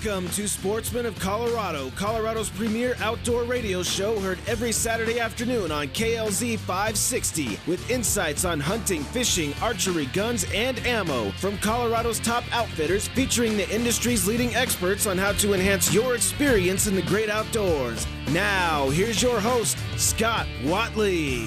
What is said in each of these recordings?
Welcome to Sportsman of Colorado, Colorado's premier outdoor radio show, heard every Saturday afternoon on KLZ 560, with insights on hunting, fishing, archery, guns, and ammo from Colorado's top outfitters, featuring the industry's leading experts on how to enhance your experience in the great outdoors. Now, here's your host, Scott Watley.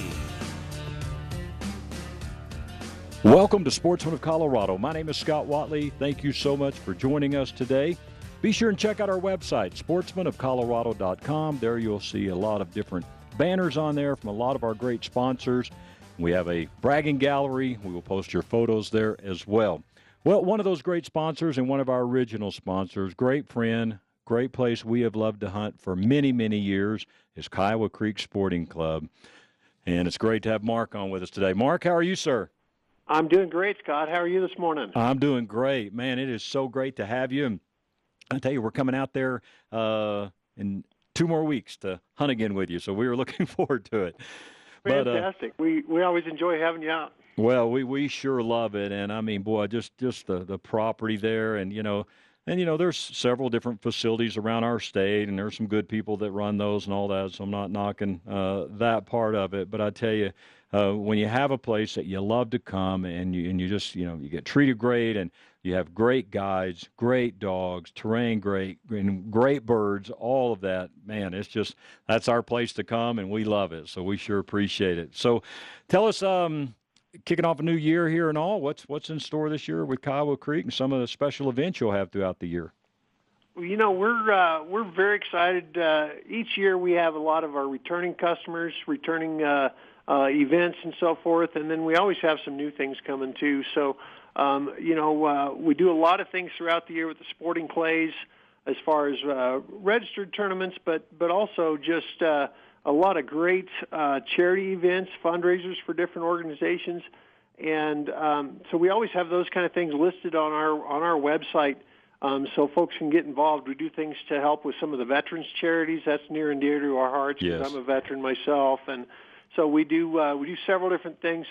Welcome to Sportsman of Colorado. My name is Scott Watley. Thank you so much for joining us today. Be sure and check out our website, sportsmanofcolorado.com. There you'll see a lot of different banners on there from a lot of our great sponsors. We have a bragging gallery. We will post your photos there as well. Well, one of those great sponsors and one of our original sponsors, great friend, great place we have loved to hunt for many, many years, is Kiowa Creek Sporting Club. And it's great to have Mark on with us today. Mark, how are you, sir? I'm doing great, Scott. How are you this morning? I'm doing great. Man, it is so great to have you. And I tell you, we're coming out there in 2 more weeks to hunt again with you, so we were looking forward to it. Fantastic. We always enjoy having you out. Well, we sure love it, and I mean, boy, just the property there, and there's several different facilities around our state, and there's some good people that run those and all that, so I'm not knocking that part of it. But I tell you, when you have a place that you love to come and you just, you get treated great, and you have great guides, great dogs, terrain great, and great birds, all of that, man, that's our place to come, and we love it. So we sure appreciate it. So tell us, kicking off a new year here and all, what's in store this year with Kiowa Creek and some of the special events you'll have throughout the year? Well, we're very excited. Each year we have a lot of our returning customers, returning events and so forth, and then we always have some new things coming too. So, we do a lot of things throughout the year with the sporting clays, as far as registered tournaments, but also just a lot of great charity events, fundraisers for different organizations, and so we always have those kind of things listed on our website, so folks can get involved. We do things to help with some of the veterans charities. That's near and dear to our hearts because yes. I'm a veteran myself, and so we do several different things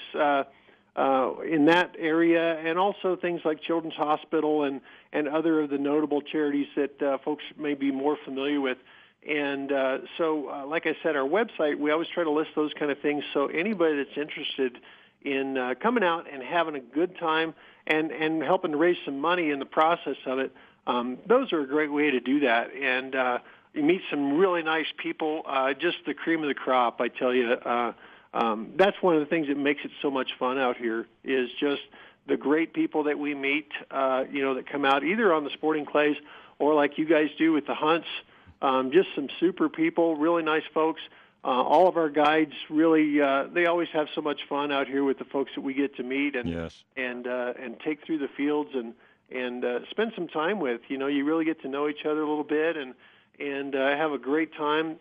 in that area, and also things like Children's Hospital and other of the notable charities that folks may be more familiar with. And so, like I said, our website, we always try to list those kind of things, so anybody that's interested in coming out and having a good time and helping to raise some money in the process of it, those are a great way to do that. And you meet some really nice people, just the cream of the crop, I tell you. That's one of the things that makes it so much fun out here, is just the great people that we meet, that come out either on the sporting clays or like you guys do with the hunts. Just some super people, really nice folks. All of our guides really, they always have so much fun out here with the folks that we get to meet and yes. and take through the fields and spend some time with. You really get to know each other a little bit and have a great time.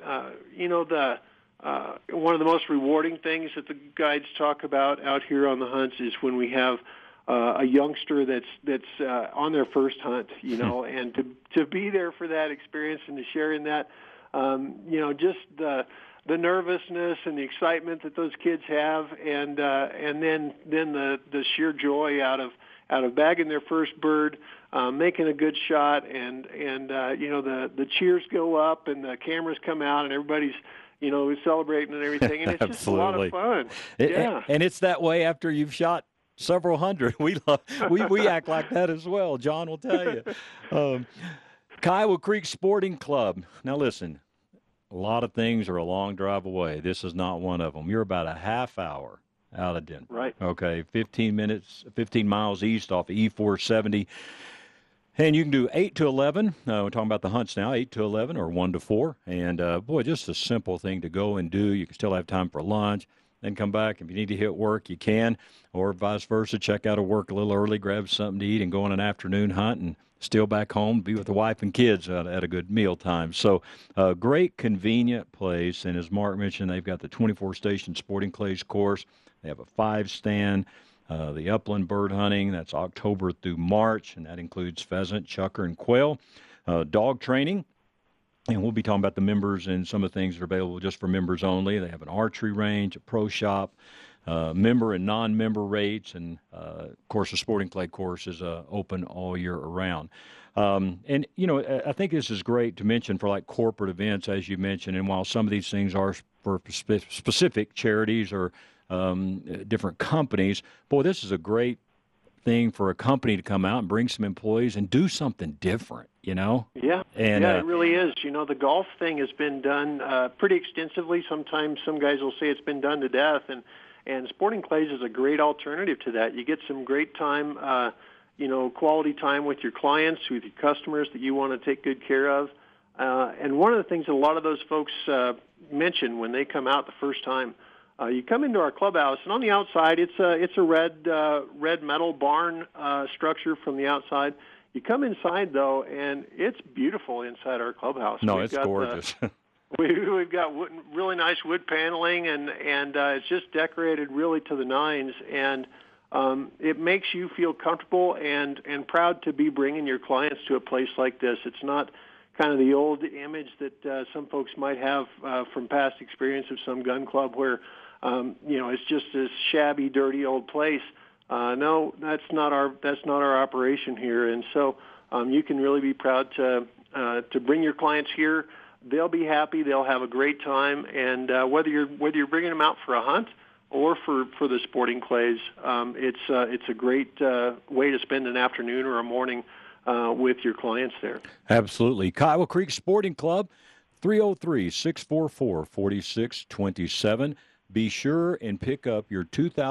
One of the most rewarding things that the guides talk about out here on the hunts is when we have a youngster that's on their first hunt, and to be there for that experience and to share in that, just the nervousness and the excitement that those kids have, and then the sheer joy out of bagging their first bird, making a good shot, and the cheers go up and the cameras come out and everybody's celebrating and everything, and it's just a lot of fun. And it's that way after you've shot several hundred. We act like that as well. John will tell you. Kiowa Creek Sporting Club. Now listen, a lot of things are a long drive away. This is not one of them. You're about a half hour out of Denver. Right. Okay, 15 miles east off of E470. And you can do 8 to 11. We're talking about the hunts now, 8 to 11 or 1 to 4. And, just a simple thing to go and do. You can still have time for lunch, then come back. If you need to hit work, you can. Or vice versa, check out of work a little early, grab something to eat, and go on an afternoon hunt and still back home, be with the wife and kids at a good meal time. So a great, convenient place. And as Mark mentioned, they've got the 24-station sporting clays course. They have a 5-stand. The upland bird hunting, that's October through March, and that includes pheasant, chukar, and quail. Dog training, and we'll be talking about the members and some of the things that are available just for members only. They have an archery range, a pro shop, member and non-member rates, and of course the sporting clay course is open all year around. And I think this is great to mention for like corporate events, as you mentioned. And while some of these things are for specific charities or different companies, boy, this is a great thing for a company to come out and bring some employees and do something different, Yeah, and it really is. The golf thing has been done pretty extensively. Sometimes some guys will say it's been done to death, and sporting clays is a great alternative to that. You get some great time, quality time with your clients, with your customers that you want to take good care of. And one of the things that a lot of those folks mention when they come out the first time, you come into our clubhouse, and on the outside, it's a red metal barn structure from the outside. You come inside, though, and it's beautiful inside our clubhouse. No, it's gorgeous. We've got really nice wood paneling, and it's just decorated really to the nines, and it makes you feel comfortable and proud to be bringing your clients to a place like this. It's not kind of the old image that some folks might have from past experience of some gun club where it's just this shabby, dirty old place. No, that's not our operation here, and so you can really be proud to bring your clients here. They'll be happy. They'll have a great time, and whether you're bringing them out for a hunt or for the sporting clays, it's a great way to spend an afternoon or a morning with your clients there. Absolutely. Kiowa Creek Sporting Club, 303-644-4627. Be sure and pick up your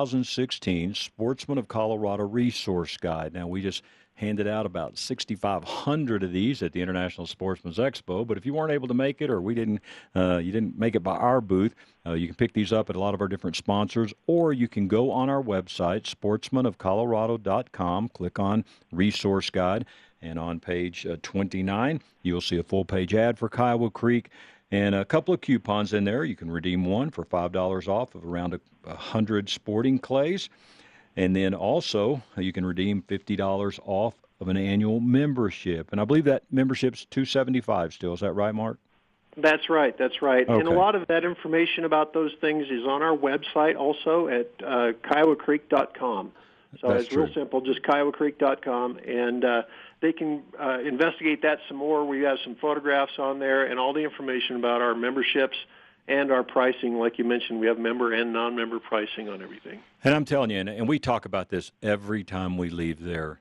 2016 Sportsman of Colorado Resource Guide. Now, we just handed out about 6,500 of these at the International Sportsman's Expo, but if you weren't able to make it or you didn't make it by our booth, you can pick these up at a lot of our different sponsors, or you can go on our website, sportsmanofcolorado.com, click on Resource Guide, and on page 29, you'll see a full-page ad for Kiowa Creek, and a couple of coupons in there. You can redeem one for $5 off of around 100 sporting clays. And then also you can redeem $50 off of an annual membership. And I believe that membership's $275 still. Is that right, Mark? That's right. Okay. And a lot of that information about those things is on our website also at kiowacreek.com. So That's it's true. real simple, just kiowacreek.com. And they can investigate that some more. We have some photographs on there and all the information about our memberships and our pricing. Like you mentioned, we have member and non-member pricing on everything. And I'm telling you, and we talk about this every time we leave there,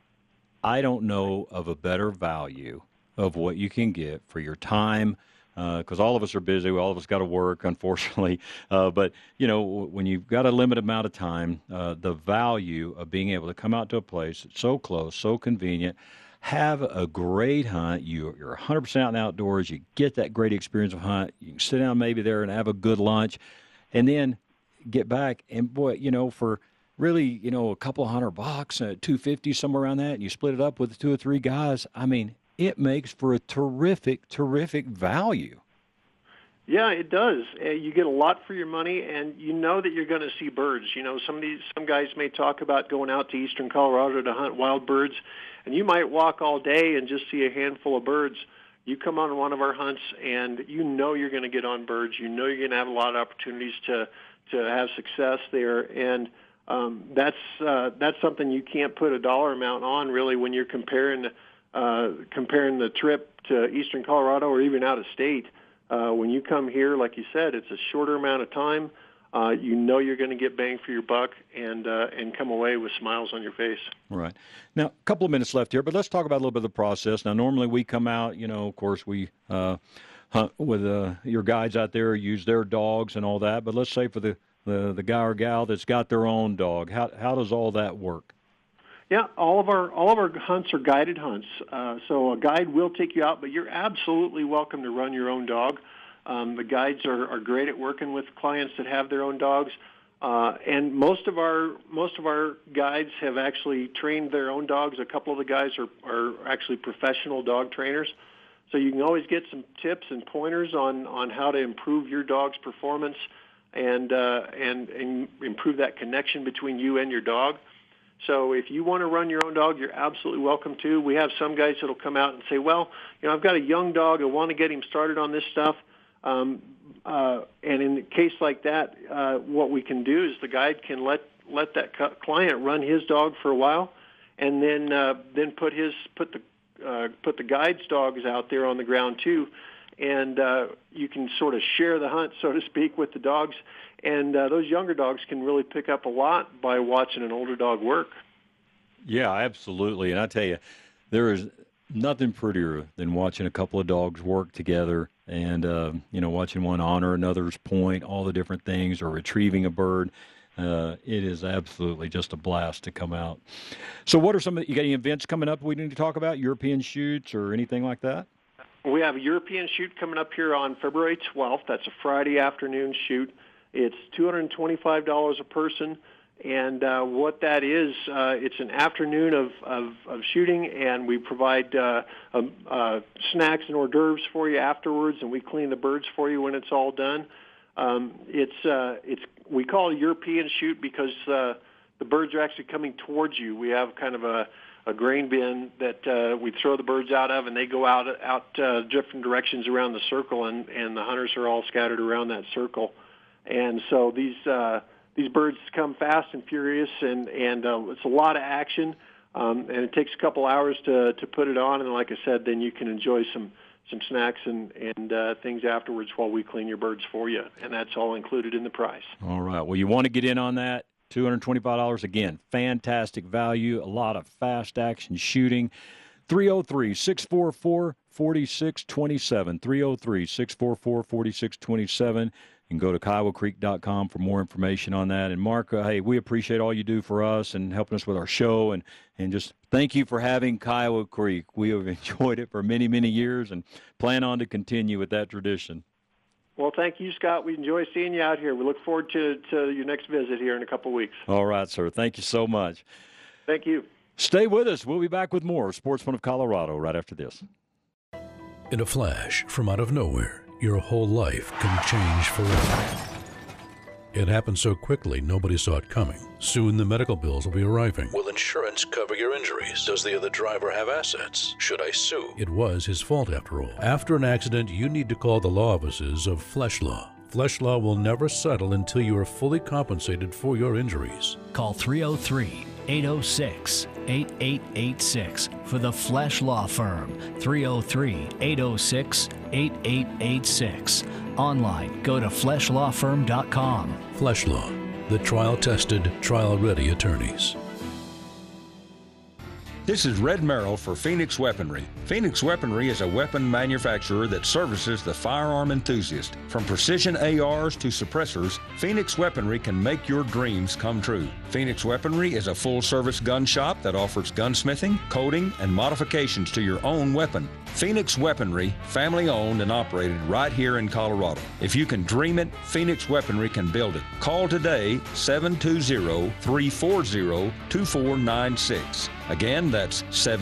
I don't know of a better value of what you can get for your time, because all of us are busy. All of us got to work, unfortunately. But, when you've got a limited amount of time, the value of being able to come out to a place that's so close, so convenient, have a great hunt. You're 100% out in the outdoors. You get that great experience of hunt. You can sit down maybe there and have a good lunch, and then get back. And boy, for really, a couple $100, $250, somewhere around that, and you split it up with 2 or 3 guys. I mean, it makes for a terrific, terrific value. Yeah, it does. You get a lot for your money, and you know that you're going to see birds. Some guys may talk about going out to eastern Colorado to hunt wild birds, and you might walk all day and just see a handful of birds. You come on one of our hunts, and you know you're going to get on birds. You know you're going to have a lot of opportunities to have success there, and that's something you can't put a dollar amount on really when you're comparing the trip to eastern Colorado or even out of state. When you come here, like you said, it's a shorter amount of time. You know you're going to get bang for your buck and come away with smiles on your face. Right. Now, a couple of minutes left here, but let's talk about a little bit of the process. Now, normally we come out, of course, we hunt with your guides out there, use their dogs and all that. But let's say for the guy or gal that's got their own dog, how does all that work? Yeah, all of our hunts are guided hunts. So a guide will take you out, but you're absolutely welcome to run your own dog. The guides are great at working with clients that have their own dogs, and most of our guides have actually trained their own dogs. A couple of the guys are actually professional dog trainers, so you can always get some tips and pointers on how to improve your dog's performance and improve that connection between you and your dog. So if you want to run your own dog, you're absolutely welcome to. We have some guys that will come out and say, well, I've got a young dog. I want to get him started on this stuff. and in a case like that, what we can do is the guide can let that client run his dog for a while, and then put the guide's dogs out there on the ground too, and you can sort of share the hunt, so to speak, with the dogs. And those younger dogs can really pick up a lot by watching an older dog work. Yeah, absolutely. And I tell you, there is nothing prettier than watching a couple of dogs work together and, watching one honor another's point, all the different things, or retrieving a bird. It is absolutely just a blast to come out. So what are you got any events coming up we need to talk about, European shoots or anything like that? We have a European shoot coming up here on February 12th. That's a Friday afternoon shoot. It's $225 a person. And what that is, it's an afternoon of shooting, and we provide snacks and hors d'oeuvres for you afterwards, and we clean the birds for you when it's all done. We call it a European shoot because the birds are actually coming towards you. We have kind of a grain bin that we throw the birds out of, and they go out different directions around the circle, and the hunters are all scattered around that circle. And so these birds come fast and furious, and it's a lot of action, and it takes a couple hours to put it on. And like I said, then you can enjoy some snacks and things afterwards while we clean your birds for you, and that's all included in the price. All right. Well, you want to get in on that. $225 again. Fantastic value. A lot of fast action shooting. 303-644-4627. 303-644-4627. You can go to KiowaCreek.com for more information on that. And, Mark, hey, we appreciate all you do for us and helping us with our show. And just thank you for having Kiowa Creek. We have enjoyed it for many, many years and plan on to continue with that tradition. Well, thank you, Scott. We enjoy seeing you out here. We look forward to your next visit here in a couple of weeks. All right, sir. Thank you so much. Thank you. Stay with us. We'll be back with more Sportsman of Colorado right after this. In a flash, from out of nowhere, your whole life can change forever. It happened so quickly, nobody saw it coming. Soon the medical bills will be arriving. Will insurance cover your injuries? Does the other driver have assets? Should I sue? It was his fault after all. After an accident, you need to call the law offices of Flesh Law. Flesh Law will never settle until you are fully compensated for your injuries. Call 303-806-8886 for the Flesh Law Firm. 303-806-8886. Online, go to fleshlawfirm.com. Flesh Law, the trial-tested, trial-ready attorneys. This is Red Merrill for Phoenix Weaponry. Phoenix Weaponry is a weapon manufacturer that services the firearm enthusiast. From precision ARs to suppressors, Phoenix Weaponry can make your dreams come true. Phoenix Weaponry is a full-service gun shop that offers gunsmithing, coating, and modifications to your own weapon. Phoenix Weaponry, family-owned and operated right here in Colorado. If you can dream it, Phoenix Weaponry can build it. Call today, 720-340-2496. Again, that's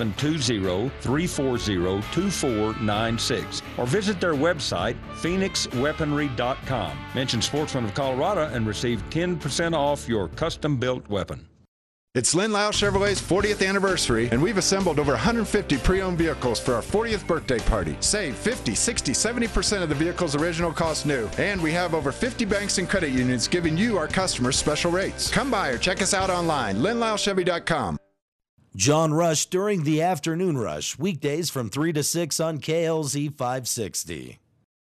720-340-2496. Or visit their website, phoenixweaponry.com. Mention Sportsman of Colorado and receive 10% off your custom-built weapon. It's Lynn Lyle Chevrolet's 40th anniversary, and we've assembled over 150 pre-owned vehicles for our 40th birthday party. Save 50, 60, 70% of the vehicle's original cost new. And we have over 50 banks and credit unions giving you, our customers, special rates. Come by or check us out online, LynnLyleChevy.com. John Rush during the afternoon rush, weekdays from 3 to 6 on KLZ 560.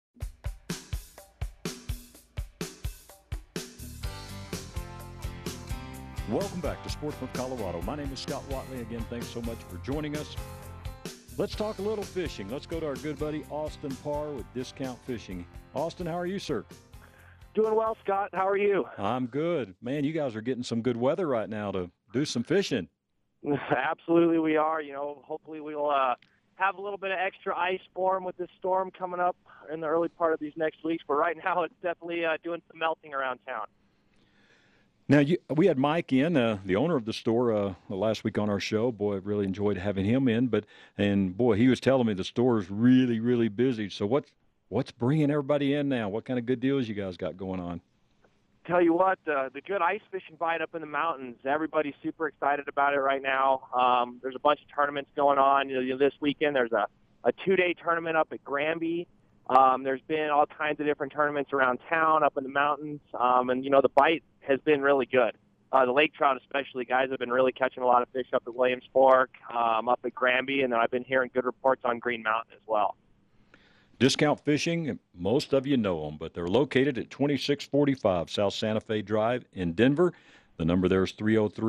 Welcome back to Sportsman of Colorado. My name is Scott Watley. Again, thanks so much for joining us. Let's talk a little fishing. Let's go to our good buddy Austin Parr with Discount Fishing. Austin, how are you, sir? Doing well, Scott. How are you? I'm good. Man, you guys are getting some good weather right now to do some fishing. Absolutely we are. Hopefully we'll have a little bit of extra ice form with this storm coming up in the early part of these next weeks. But right now it's definitely doing some melting around town. Now, we had Mike in, the owner of the store, last week on our show. Boy, I really enjoyed having him in. And he was telling me the store is really, really busy. So what's bringing everybody in now? What kind of good deals you guys got going on? Tell you what, the good ice fishing bite up in the mountains, everybody's super excited about it right now. There's a bunch of tournaments going on. This weekend there's a 2-day tournament up at Granby. There's been all kinds of different tournaments around town, up in the mountains, and, the bite has been really good. The lake trout especially, guys have been really catching a lot of fish up at Williams Fork, up at Granby, and then I've been hearing good reports on Green Mountain as well. Discount Fishing, most of you know them, but they're located at 2645 South Santa Fe Drive in Denver. The number there is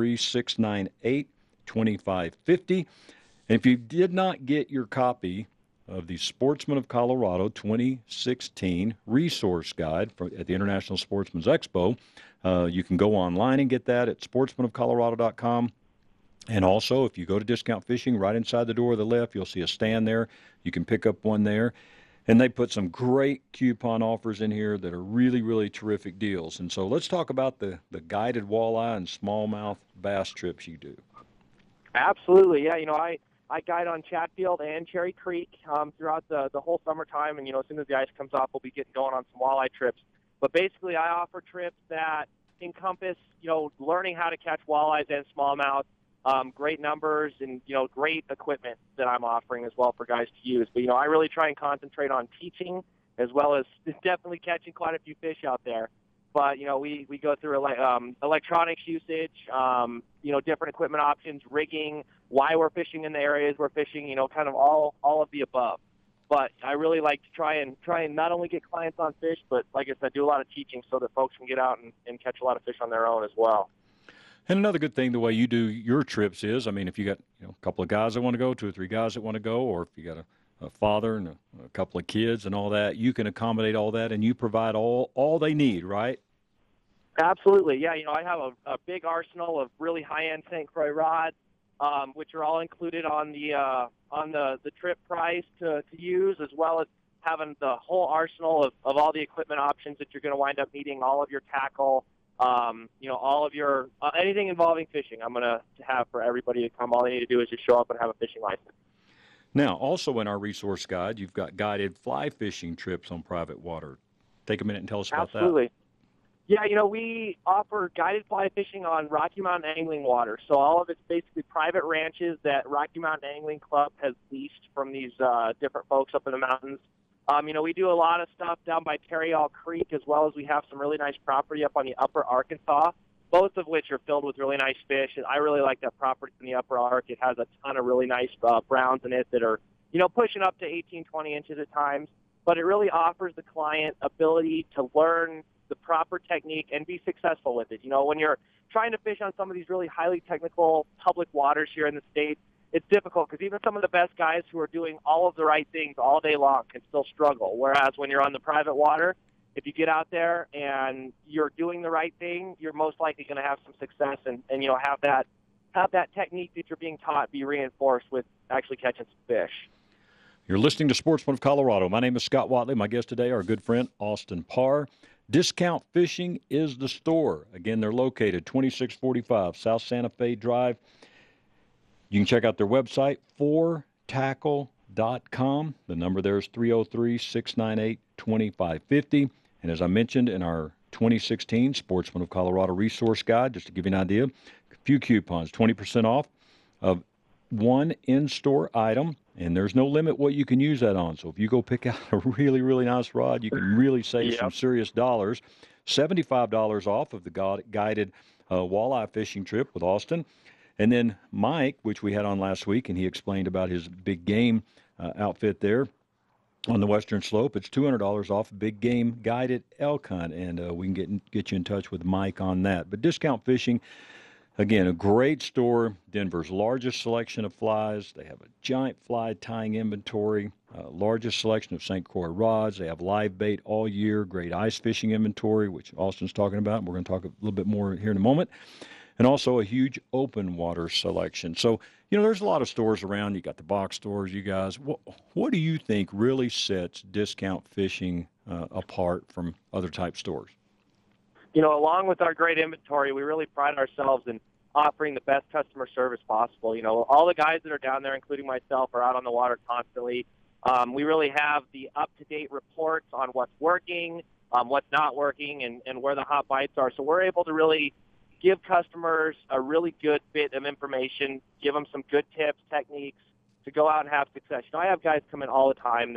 303-698-2550. And if you did not get your copy of the Sportsman of Colorado 2016 Resource Guide at the International Sportsman's Expo, you can go online and get that at sportsmanofcolorado.com. And also, if you go to Discount Fishing, right inside the door to the left, you'll see a stand there. You can pick up one there. And they put some great coupon offers in here that are really, really terrific deals. And so let's talk about the guided walleye and smallmouth bass trips you do. Absolutely. Yeah, I guide on Chatfield and Cherry Creek throughout the whole summertime. And, as soon as the ice comes off, we'll be getting going on some walleye trips. But basically, I offer trips that encompass, learning how to catch walleyes and smallmouth, great numbers and, great equipment that I'm offering as well for guys to use. But, I really try and concentrate on teaching as well as definitely catching quite a few fish out there. But, we go through electronics usage, different equipment options, rigging, why we're fishing in the areas we're fishing, kind of all of the above. But I really like to try and not only get clients on fish, but like I said, do a lot of teaching so that folks can get out and catch a lot of fish on their own as well. And another good thing, the way you do your trips is, if you got a couple of guys that want to go, 2 or 3 guys that want to go, or if you got a father and a couple of kids and all that, you can accommodate all that, and you provide all they need, right? Absolutely, yeah. I have a big arsenal of really high-end St. Croix rods, which are all included on the trip price to use, as well as having the whole arsenal of all the equipment options that you're going to wind up needing, all of your tackle, all of your anything involving fishing. I'm going to have for everybody to come. All they need to do is just show up and have a fishing license. Now, also in our resource guide, you've got guided fly fishing trips on private water. Take a minute and tell us about that. Absolutely. Yeah, we offer guided fly fishing on Rocky Mountain Angling Water. So all of it's basically private ranches that Rocky Mountain Angling Club has leased from these different folks up in the mountains. We do a lot of stuff down by Tarryall Creek, as well as we have some really nice property up on the Upper Arkansas, both of which are filled with really nice fish. And I really like that property in the Upper Ark. It has a ton of really nice browns in it that are, pushing up to 18, 20 inches at times. But it really offers the client ability to learn the proper technique and be successful with it. When you're trying to fish on some of these really highly technical public waters here in the state, it's difficult because even some of the best guys who are doing all of the right things all day long can still struggle. Whereas when you're on the private water, if you get out there and you're doing the right thing, you're most likely going to have some success and have that technique that you're being taught be reinforced with actually catching some fish. You're listening to Sportsman of Colorado. My name is Scott Watley. My guest today, our good friend Austin Parr. Discount Fishing is the store. Again, they're located 2645 South Santa Fe Drive. You can check out their website, 4tackle.com. The number there is 303-698-2550. And as I mentioned in our 2016 Sportsman of Colorado Resource Guide, just to give you an idea, a few coupons, 20% off of one in-store item, and there's no limit what you can use that on. So if you go pick out a really, really nice rod, you can really save some serious dollars. $75 off of the guided walleye fishing trip with Austin. And then Mike, which we had on last week, and he explained about his big game outfit there on the Western Slope. It's $200 off big game guided elk hunt, and we can get you in touch with Mike on that. But Discount Fishing, again, a great store, Denver's largest selection of flies. They have a giant fly tying inventory, largest selection of St. Croix rods. They have live bait all year, great ice fishing inventory, which Austin's talking about, and we're going to talk a little bit more here in a moment. And also a huge open water selection. So, there's a lot of stores around. You got the box stores, you guys. What do you think really sets Discount Fishing apart from other type stores? Along with our great inventory, we really pride ourselves in offering the best customer service possible. All the guys that are down there, including myself, are out on the water constantly. We really have the up-to-date reports on what's working, what's not working, and where the hot bites are. So we're able to really give customers a really good bit of information, give them some good tips, techniques to go out and have success. I have guys come in all the time that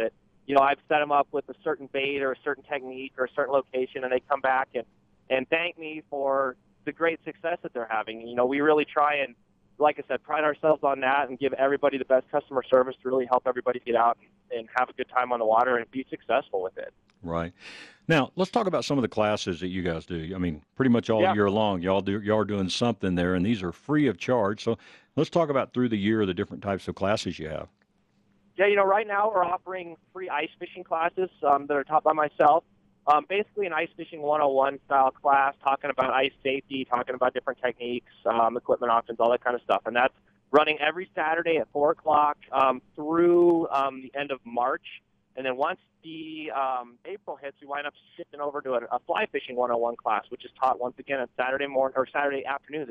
I've set them up with a certain bait or a certain technique or a certain location, and they come back and thank me for the great success that they're having. We really try and, like I said, pride ourselves on that and give everybody the best customer service to really help everybody get out and have a good time on the water and be successful with it. Right. Now, let's talk about some of the classes that you guys do. I mean, pretty much all year long, y'all are doing something there, and these are free of charge. So let's talk about through the year the different types of classes you have. Yeah, right now we're offering free ice fishing classes that are taught by myself. Basically an ice fishing 101 style class, talking about ice safety, talking about different techniques, equipment options, all that kind of stuff. And that's running every Saturday at 4 o'clock through the end of March. And then once the April hits, we wind up shifting over to a fly fishing 101 class, which is taught once again on Saturday afternoons,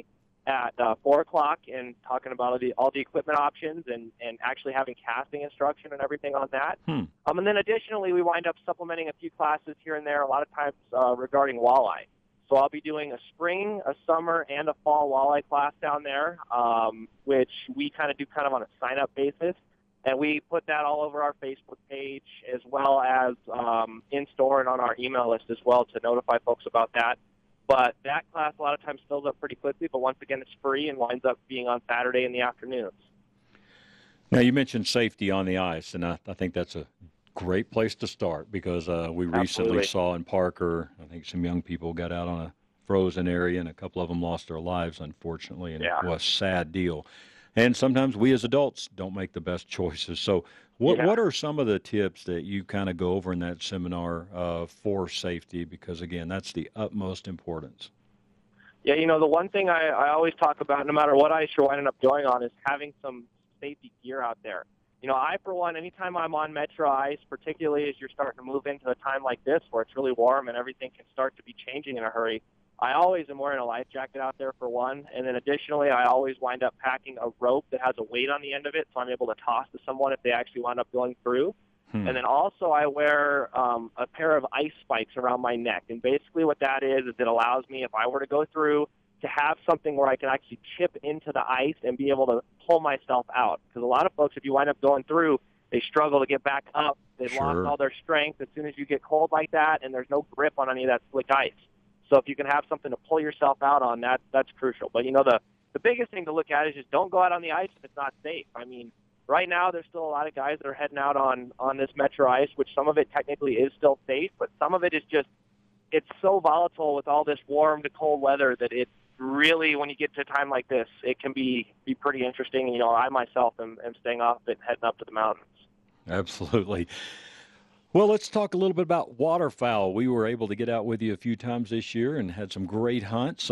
at 4 o'clock, and talking about all the equipment options and actually having casting instruction and everything on that. And then additionally, we wind up supplementing a few classes here and there, a lot of times regarding walleye. So I'll be doing a spring, a summer, and a fall walleye class down there, which we kind of do on a sign-up basis. And we put that all over our Facebook page as well as in-store and on our email list as well to notify folks about that. But that class a lot of times fills up pretty quickly, but once again, it's free and winds up being on Saturday in the afternoons. Now, you mentioned safety on the ice, and I think that's a great place to start because we recently saw in Parker, I think some young people got out on a frozen area, and a couple of them lost their lives, unfortunately, and it was a sad deal. And sometimes we as adults don't make the best choices. So what are some of the tips that you kind of go over in that seminar for safety? Because, again, that's the utmost importance. Yeah, the one thing I always talk about, no matter what ice you're winding up going on, is having some safety gear out there. I, for one, anytime I'm on metro ice, particularly as you're starting to move into a time like this where it's really warm and everything can start to be changing in a hurry, I always am wearing a life jacket out there for one, and then additionally I always wind up packing a rope that has a weight on the end of it so I'm able to toss to someone if they actually wind up going through. And then also I wear a pair of ice spikes around my neck, and basically what that is it allows me, if I were to go through, to have something where I can actually chip into the ice and be able to pull myself out. Because a lot of folks, if you wind up going through, they struggle to get back up. They've lost all their strength as soon as you get cold like that, and there's no grip on any of that slick ice. So if you can have something to pull yourself out on, that's crucial. But, the biggest thing to look at is just don't go out on the ice if it's not safe. I mean, right now there's still a lot of guys that are heading out on this metro ice, which some of it technically is still safe, but some of it is just, it's so volatile with all this warm to cold weather that it really, when you get to a time like this, it can be pretty interesting. I myself am staying off it, heading up to the mountains. Absolutely. Well, let's talk a little bit about waterfowl. We were able to get out with you a few times this year and had some great hunts.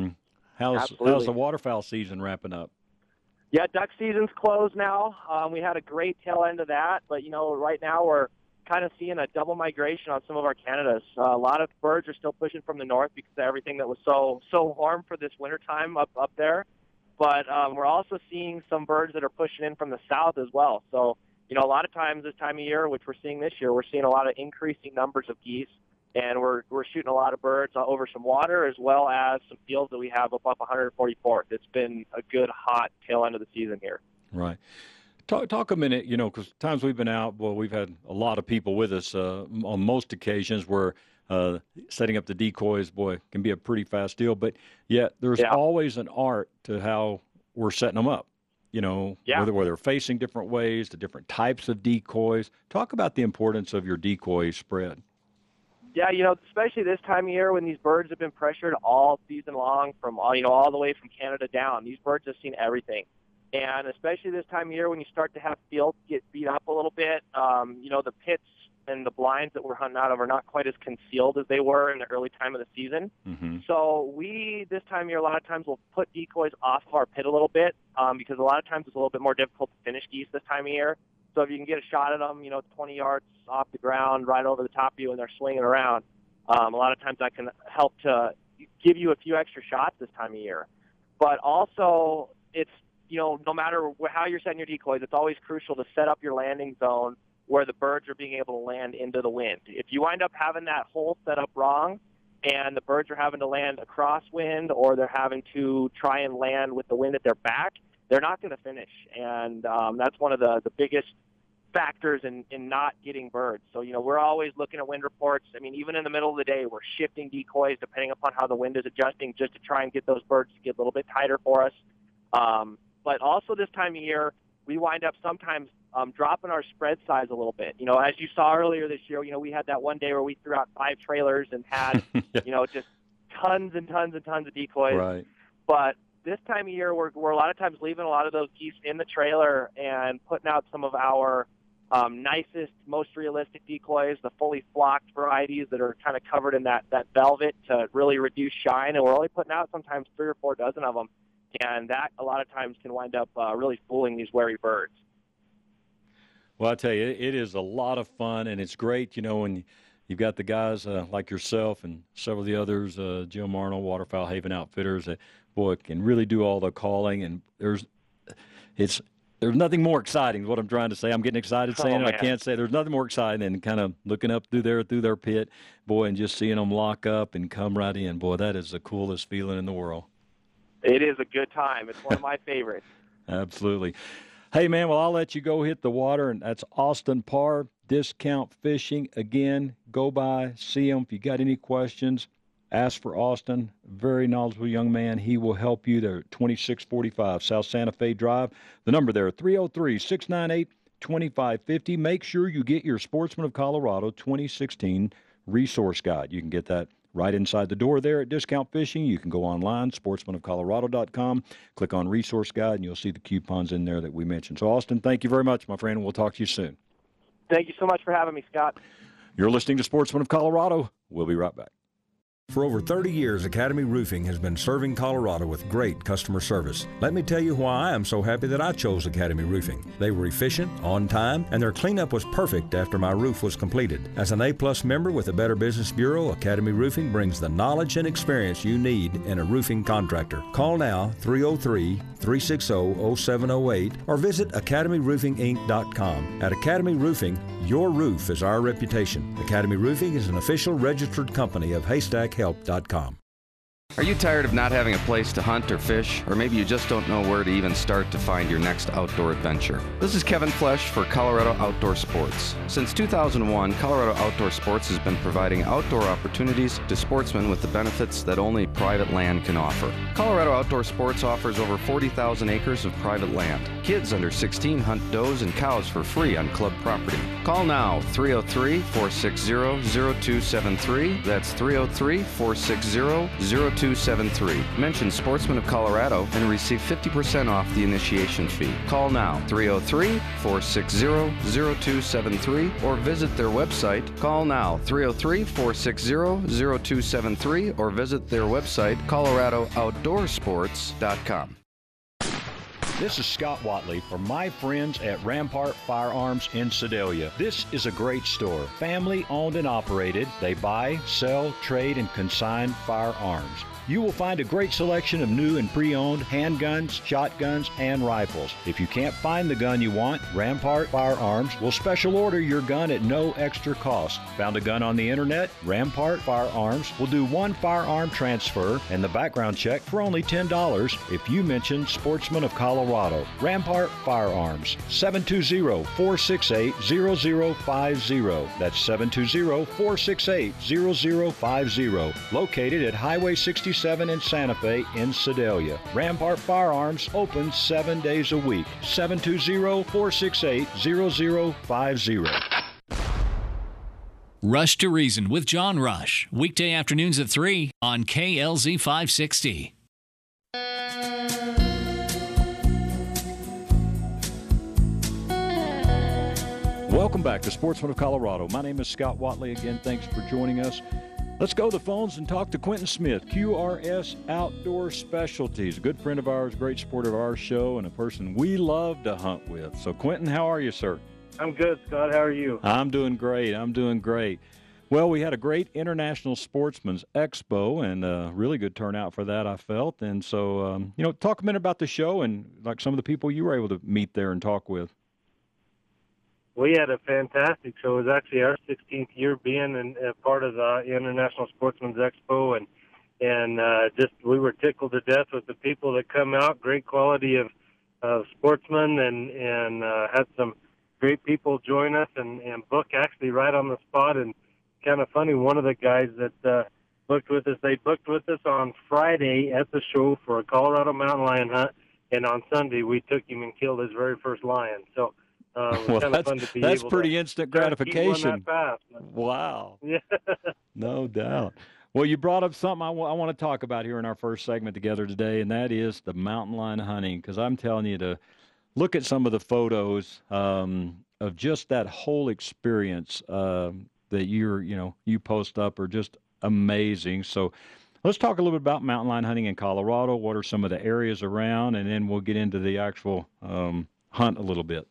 How's the waterfowl season wrapping up? Yeah, duck season's closed now. We had a great tail end of that, but right now we're kind of seeing a double migration on some of our Canadas. A lot of birds are still pushing from the north because of everything that was so warm for this wintertime up there. But we're also seeing some birds that are pushing in from the south as well. So, a lot of times this time of year, which we're seeing this year, we're seeing a lot of increasing numbers of geese, and we're shooting a lot of birds over some water as well as some fields that we have up 144th. It's been a good hot tail end of the season here. Right. Talk a minute, because times we've been out, we've had a lot of people with us on most occasions where setting up the decoys, can be a pretty fast deal. But yet there's always an art to how we're setting them up. Whether they're facing different ways, the different types of decoys. Talk about the importance of your decoy spread. Yeah, especially this time of year when these birds have been pressured all season long from all the way from Canada down. These birds have seen everything. And especially this time of year when you start to have fields get beat up a little bit, the pits and the blinds that we're hunting out of are not quite as concealed as they were in the early time of the season. Mm-hmm. So we, this time of year, a lot of times will put decoys off of our pit a little bit because a lot of times it's a little bit more difficult to finish geese this time of year. So if you can get a shot at them, 20 yards off the ground, right over the top of you, and they're swinging around, a lot of times that can help to give you a few extra shots this time of year. But also, it's, no matter how you're setting your decoys, it's always crucial to set up your landing zone where the birds are being able to land into the wind. If you wind up having that hole set up wrong and the birds are having to land across wind or they're having to try and land with the wind at their back, they're not going to finish. And that's one of the biggest factors in not getting birds. So, we're always looking at wind reports. I mean, even in the middle of the day, we're shifting decoys depending upon how the wind is adjusting just to try and get those birds to get a little bit tighter for us. But also this time of year, we wind up sometimes dropping our spread size a little bit. As you saw earlier this year, we had that one day where we threw out 5 trailers and had, just tons and tons and tons of decoys. Right. But this time of year, we're a lot of times leaving a lot of those geese in the trailer and putting out some of our nicest, most realistic decoys, the fully flocked varieties that are kind of covered in that velvet to really reduce shine. And we're only putting out sometimes 3 or 4 dozen of them. And that a lot of times can wind up really fooling these wary birds. Well, I tell you, it is a lot of fun, and it's great, when you've got the guys like yourself and several of the others, Jim Arnold, Waterfowl Haven Outfitters, that, boy, can really do all the calling. And there's nothing more exciting is what I'm trying to say. I'm getting excited saying it. I can't say there's nothing more exciting than kind of looking up through their pit, boy, and just seeing them lock up and come right in. Boy, that is the coolest feeling in the world. It is a good time. It's one of my favorites. Absolutely. Hey, man, well, I'll let you go hit the water, and that's Austin Parr, Discount Fishing. Again, go by, see him. If you got any questions, ask for Austin. Very knowledgeable young man. He will help you there at 2645 South Santa Fe Drive. The number there, 303-698-2550. Make sure you get your Sportsman of Colorado 2016 resource guide. You can get that right inside the door there at Discount Fishing. You can go online, sportsmanofcolorado.com, click on Resource Guide, and you'll see the coupons in there that we mentioned. So, Austin, thank you very much, my friend. We'll talk to you soon. Thank you so much for having me, Scott. You're listening to Sportsman of Colorado. We'll be right back. For over 30 years, Academy Roofing has been serving Colorado with great customer service. Let me tell you why I am so happy that I chose Academy Roofing. They were efficient, on time, and their cleanup was perfect after my roof was completed. As an A-plus member with the Better Business Bureau, Academy Roofing brings the knowledge and experience you need in a roofing contractor. Call now, 303-360-0708, or visit academyroofinginc.com. At Academy Roofing, your roof is our reputation. Academy Roofing is an official registered company of HaystackHelp.com. Are you tired of not having a place to hunt or fish? Or maybe you just don't know where to even start to find your next outdoor adventure? This is Kevin Flesch for Colorado Outdoor Sports. Since 2001, Colorado Outdoor Sports has been providing outdoor opportunities to sportsmen with the benefits that only private land can offer. Colorado Outdoor Sports offers over 40,000 acres of private land. Kids under 16 hunt does and cows for free on club property. Call now, 303-460-0273. That's 303-460-0273. Mention Sportsman of Colorado and receive 50% off the initiation fee. Call now, 303-460-0273, or visit their website. Call now, 303-460-0273, or visit their website, coloradooutdoorsports.com. This is Scott Watley for my friends at Rampart Firearms in Sedalia. This is a great store, family owned and operated. They buy, sell, trade, and consign firearms. You will find a great selection of new and pre-owned handguns, shotguns, and rifles. If you can't find the gun you want, Rampart Firearms will special order your gun at no extra cost. Found a gun on the internet? Rampart Firearms will do one firearm transfer and the background check for only $10 if you mention Sportsman of Colorado. Rampart Firearms, 720-468-0050. That's 720-468-0050. Located at Highway 67 in Santa Fe in Sedalia. Rampart Firearms open 7 days a week. 720-468-0050. Rush to Reason with John Rush. Weekday afternoons at 3 on KLZ 560. Welcome back to Sportsman of Colorado. My name is Scott Watley. Again, thanks for joining us. Let's go to the phones and talk to Quentin Smith, QRS Outdoor Specialties, a good friend of ours, great supporter of our show, and a person we love to hunt with. So, Quentin, how are you, sir? I'm good, Scott. How are you? I'm doing great. Well, we had a great International Sportsman's Expo, and a really good turnout for that, I felt. And so, talk a minute about the show and like some of the people you were able to meet there and talk with. We had a fantastic show. It was actually our 16th year being part of the International Sportsman's Expo, and we were tickled to death with the people that come out. Great quality of sportsmen, and had some great people join us and book actually right on the spot. And kind of funny, one of the guys that booked with us, they booked with us on Friday at the show for a Colorado mountain lion hunt, and on Sunday we took him and killed his very first lion. So well, kind of fun to be that's able pretty to instant try to keep gratification. one that fast. Wow. Yeah. No doubt. Well, you brought up something I want to talk about here in our first segment together today, and that is the mountain lion hunting, because I'm telling you to look at some of the photos of just that whole experience that you post up are just amazing. So let's talk a little bit about mountain lion hunting in Colorado. What are some of the areas around, and then we'll get into the actual hunt a little bit.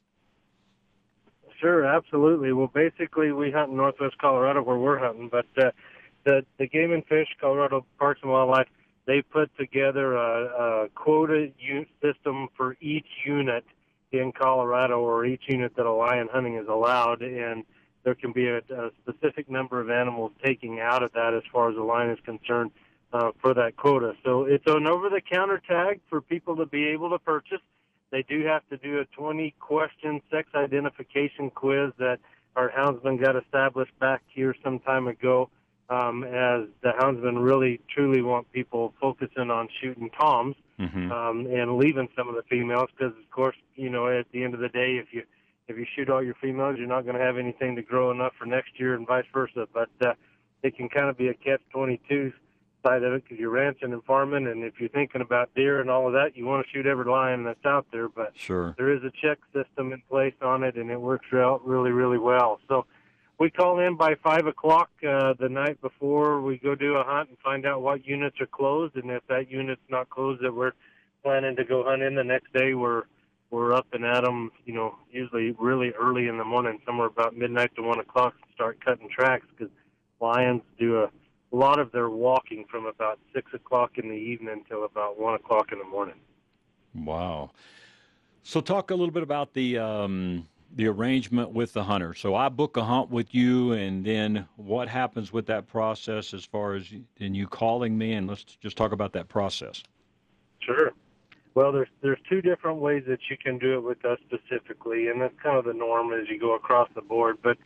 Sure, absolutely. Well, basically, we hunt in northwest Colorado where we're hunting, but the Game and Fish, Colorado Parks and Wildlife, they put together a quota system for each unit in Colorado, or each unit that a lion hunting is allowed, and there can be a specific number of animals taking out of that as far as the lion is concerned for that quota. So it's an over-the-counter tag for people to be able to purchase. They do have to do a 20-question sex identification quiz that our houndsman got established back here some time ago, as the houndsmen really, truly want people focusing on shooting toms and leaving some of the females, because, of course, at the end of the day, if you shoot all your females, you're not going to have anything to grow enough for next year, and vice versa. But it can kind of be a catch-22 side of it, because you're ranching and farming, and if you're thinking about deer and all of that, you want to shoot every lion that's out there. But sure, there is a check system in place on it, and it works out really, really well. So we call in by 5 o'clock the night before we go do a hunt and find out what units are closed, and if that unit's not closed that we're planning to go hunt in the next day, we're up and at them, usually really early in the morning, somewhere about midnight to 1 o'clock, and start cutting tracks, because lions do a lot of their walking from about 6 o'clock in the evening till about 1 o'clock in the morning. Wow. So talk a little bit about the arrangement with the hunter. So I book a hunt with you, and then what happens with that process as far as you calling me, and let's just talk about that process. Sure. Well, there's two different ways that you can do it with us specifically, and that's kind of the norm as you go across the board. But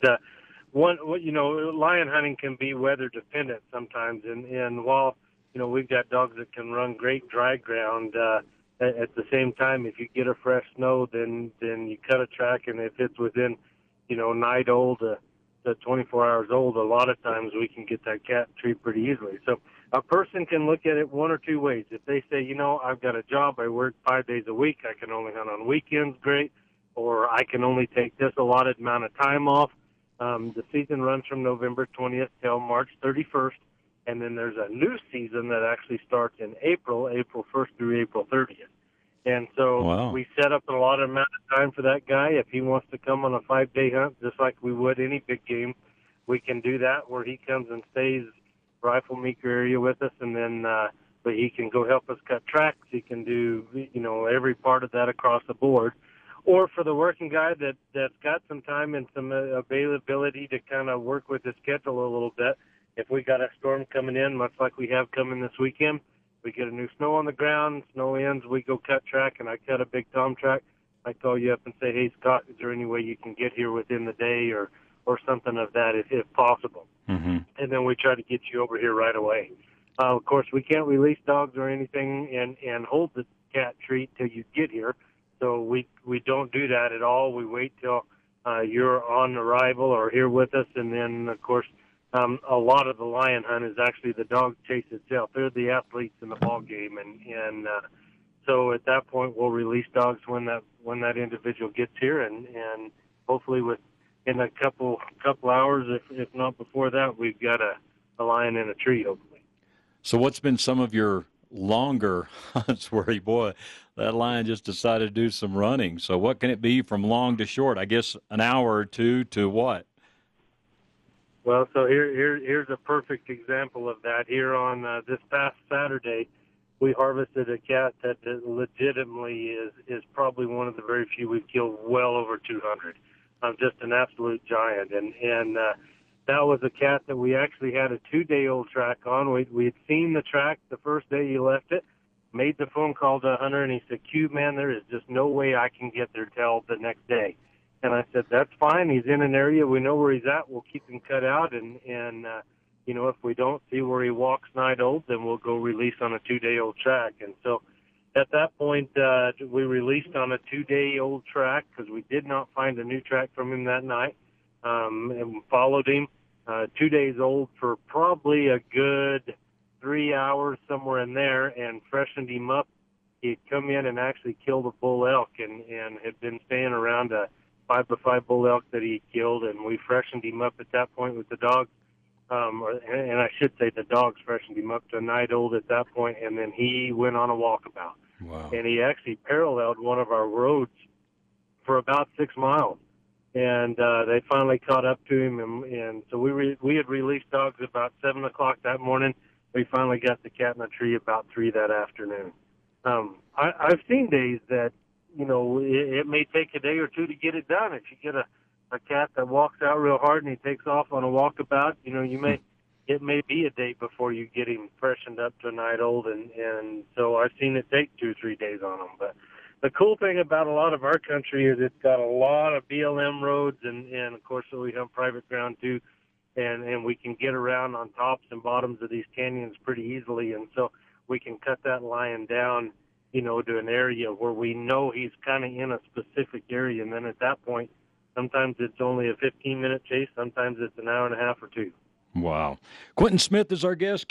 lion hunting can be weather dependent sometimes, and while we've got dogs that can run great dry ground, at the same time, if you get a fresh snow, then you cut a track, and if it's within night old to 24 hours old, a lot of times we can get that cat tree pretty easily. So a person can look at it one or two ways. If they say, I've got a job, I work 5 days a week, I can only hunt on weekends, great, or I can only take this allotted amount of time off. The season runs from November 20th till March 31st, and then there's a new season that actually starts in April 1st through April 30th. And so we set up an allotted amount of time for that guy. If he wants to come on a 5-day hunt, just like we would any big game, we can do that, where he comes and stays rifle meeker area with us, and then but he can go help us cut tracks. He can do every part of that across the board. Or for the working guy that's got some time and some availability to kind of work with his schedule a little bit, if we got a storm coming in, much like we have coming this weekend, we get a new snow on the ground, snow ends, we go cut track, and I cut a big tom track. I call you up and say, hey, Scott, is there any way you can get here within the day or something of that if possible? Mm-hmm. And then we try to get you over here right away. Of course, we can't release dogs or anything and hold the cat treat till you get here. So we don't do that at all. We wait till you're on arrival or here with us, and then, of course, a lot of the lion hunt is actually the dog chase itself. They're the athletes in the ball game, and so at that point we'll release dogs when that individual gets here, and hopefully in a couple hours, if not before that, we've got a lion in a tree, hopefully. So what's been some of your longer hunts where, boy, that lion just decided to do some running? So what can it be from long to short? I guess an hour or two to what? Well, so here's a perfect example of that. Here on this past Saturday, we harvested a cat that legitimately is probably one of the very few we've killed, well over 200. Just an absolute giant. And that was a cat that we actually had a 2-day-old track on. We had seen the track the first day he left it, made the phone call to a hunter, and he said, Q, man, there is just no way I can get there till the next day. And I said, that's fine. He's in an area. We know where he's at. We'll keep him cut out. And you know, if we don't see where he walks night old, then we'll go release on a 2-day-old track. And so at that point, we released on a 2-day-old track because we did not find a new track from him that night. And followed him 2 days old for probably a good 3 hours, somewhere in there, and freshened him up. He had come in and actually killed a bull elk and had been staying around a 5x5 bull elk that he killed, and we freshened him up at that point with the dogs. And I should say the dogs freshened him up to a night old at that point, and then he went on a walkabout. Wow. And he actually paralleled one of our roads for about 6 miles. And they finally caught up to him, and so we had released dogs about 7 o'clock that morning. We finally got the cat in the tree about 3 that afternoon. I've seen days that, you know, it may take a day or two to get it done. If you get a cat that walks out real hard and he takes off on a walkabout, you know, it may be a day before you get him freshened up to a night old, and so I've seen it take 2 or 3 days on him. But the cool thing about a lot of our country is it's got a lot of BLM roads, and of course we have private ground too, and we can get around on tops and bottoms of these canyons pretty easily, and so we can cut that lion down, you know, to an area where we know he's kind of in a specific area, and then at that point, sometimes it's only a 15-minute chase, sometimes it's an hour and a half or 2. Wow. Quentin Smith is our guest.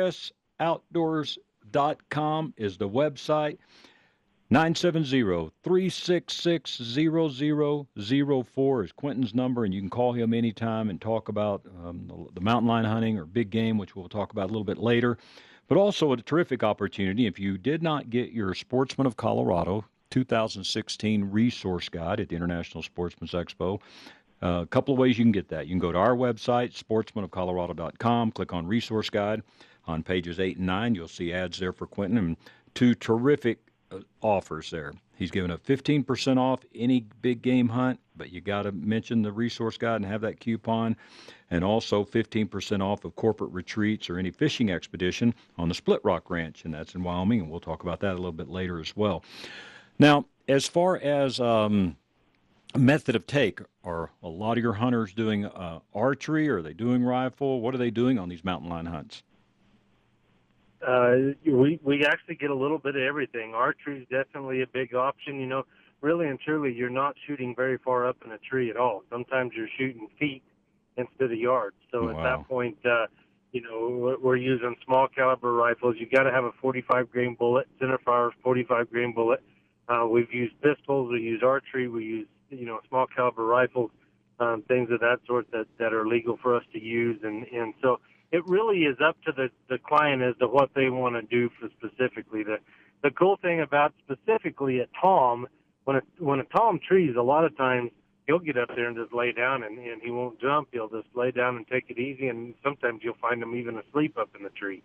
QRSOutdoors.com is the website. 970-366-0004 is Quentin's number, and you can call him anytime and talk about the mountain lion hunting or big game, which we'll talk about a little bit later. But also a terrific opportunity. If you did not get your Sportsman of Colorado 2016 resource guide at the International Sportsman's Expo, a couple of ways you can get that. You can go to our website, sportsmanofcolorado.com, click on resource guide. On pages 8 and 9, you'll see ads there for Quentin, and 2 terrific offers there. He's given a 15% off any big game hunt, but you got to mention the resource guide and have that coupon, and also 15% off of corporate retreats or any fishing expedition on the Split Rock Ranch, and that's in Wyoming, and we'll talk about that a little bit later as well. Now, as far as method of take, are a lot of your hunters doing archery? Are they doing rifle? What are they doing on these mountain lion hunts? We actually get a little bit of everything. Archery is definitely a big option. You know, really and truly, you're not shooting very far up in a tree at all. Sometimes you're shooting feet instead of yards. So at that point, you know, we're using small caliber rifles. You got to have a 45 grain bullet, centerfire 45 grain bullet. We've used pistols. We use archery. We use, you know, small caliber rifles, things of that sort that are legal for us to use. And so it really is up to the client as to what they want to do for specifically. The cool thing about specifically at Tom, when a Tom trees, a lot of times he'll get up there and just lay down and he won't jump. He'll just lay down and take it easy, and sometimes you'll find him even asleep up in the tree.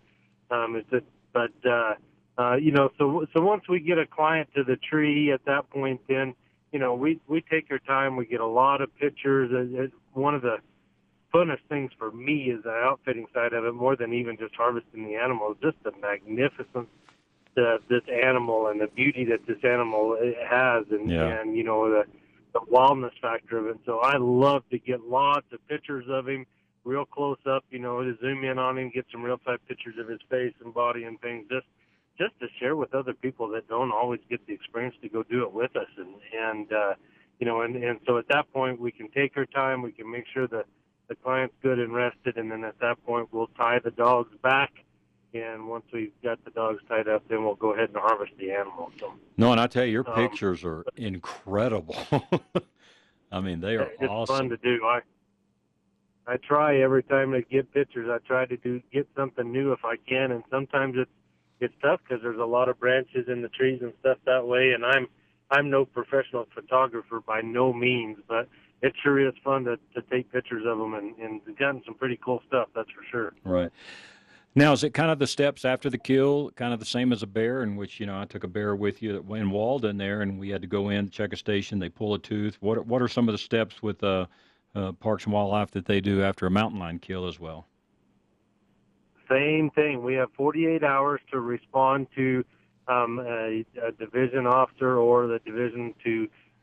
You know, so once we get a client to the tree at that point, then, you know, we take our time. We get a lot of pictures. One of the funnest things for me is the outfitting side of it, more than even just harvesting the animal, just the magnificence of this animal and the beauty that this animal has, and you know, the wildness factor of it. So I love to get lots of pictures of him, real close up, you know, to zoom in on him, get some real time pictures of his face and body and things, just to share with other people that don't always get the experience to go do it with us. And you know, and so at that point we can take our time, we can make sure that the client's good and rested, and then at that point we'll tie the dogs back, and once we've got the dogs tied up, then we'll go ahead and harvest the animal. So, no, and I tell you, your pictures are incredible. I mean, they are it's awesome. Fun to do. I try every time I get pictures, I try to get something new if I can, and sometimes it's tough because there's a lot of branches in the trees and stuff that way, and I'm no professional photographer by no means, but it sure is fun to take pictures of them, and we've gotten some pretty cool stuff, that's for sure. Right. Now, is it kind of the steps after the kill, kind of the same as a bear, in which, you know, I took a bear with you that went walled in there, and we had to go in, check a station, they pull a tooth. What are some of the steps with Parks and Wildlife that they do after a mountain lion kill as well? Same thing. We have 48 hours to respond to a division officer or the division to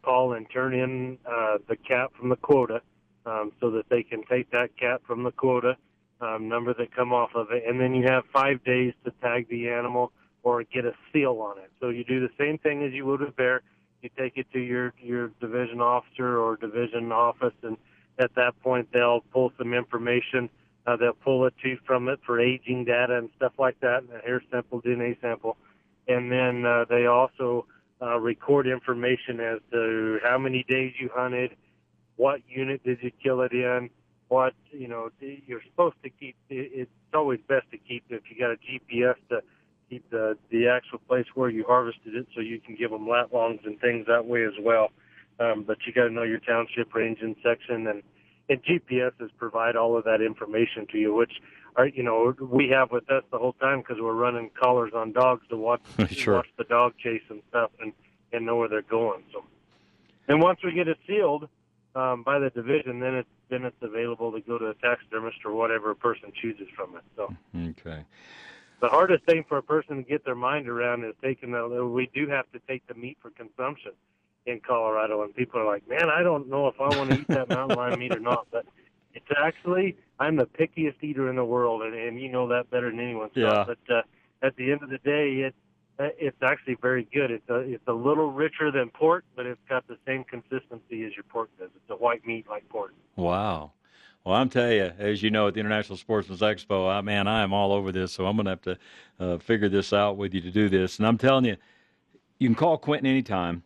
call and turn in the cap from the quota, so that they can take that cap from the quota number that come off of it, and then you have 5 days to tag the animal or get a seal on it. So you do the same thing as you would with bear. You take it to your division officer or division office, and at that point they'll pull some information. They'll pull a tooth from it for aging data and stuff like that, a hair sample, DNA sample. And then they also record information as to how many days you hunted, what unit did you kill it in, what, you're supposed to keep. It's always best to keep, if you got a GPS, to keep the actual place where you harvested it, so you can give them lat longs and things that way as well. But you got to know your township, range, and section, and GPSs provide all of that information to you, which we have with us the whole time, because we're running collars on dogs to watch watch the dog chase and stuff, and know where they're going. So, and once we get it sealed by the division, then it's available to go to a taxidermist or whatever a person chooses from it. So, okay. The hardest thing for a person to get their mind around is we do have to take the meat for consumption in Colorado, and people are like, man, I don't know if I want to eat that mountain lion meat or not, but it's actually, I'm the pickiest eater in the world, and you know that better than anyone. Yeah. But at the end of the day, it's actually very good. It's a little richer than pork, but it's got the same consistency as your pork does. It's a white meat like pork. Wow. Well, I'm telling you, as you know, at the International Sportsman's Expo, I am all over this, so I'm going to have to figure this out with you to do this. And I'm telling you, you can call Quentin anytime,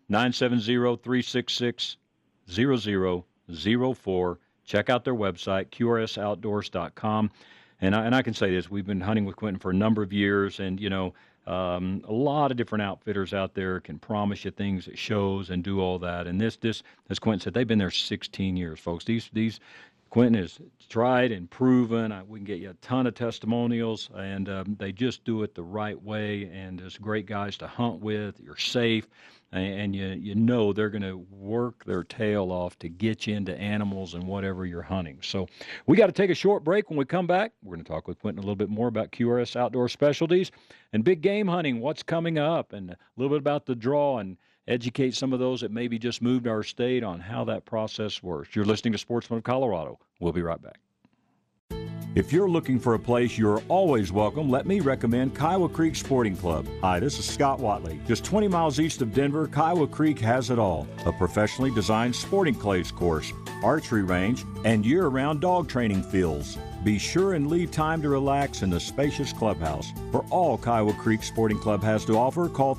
970-366-0004. Check out their website, qrsoutdoors.com. And I can say this, we've been hunting with Quentin for a number of years, and, a lot of different outfitters out there can promise you things at shows and do all that. And this, as Quentin said, they've been there 16 years, folks. These Quentin has tried and proven. We can get you a ton of testimonials, and they just do it the right way. And there's great guys to hunt with. You're safe, and you know they're going to work their tail off to get you into animals and whatever you're hunting. So we got to take a short break. When we come back, we're going to talk with Quentin a little bit more about QRS Outdoor Specialties and big game hunting, what's coming up, and a little bit about the draw, and educate some of those that maybe just moved our state on how that process works. You're listening to Sportsman of Colorado. We'll be right back. If you're looking for a place you're always welcome, let me recommend Kiowa Creek Sporting Club. Hi, this is Scott Watley. Just 20 miles east of Denver, Kiowa Creek has it all. A professionally designed sporting clays course, archery range, and year-round dog training fields. Be sure and leave time to relax in the spacious clubhouse. For all Kiowa Creek Sporting Club has to offer, call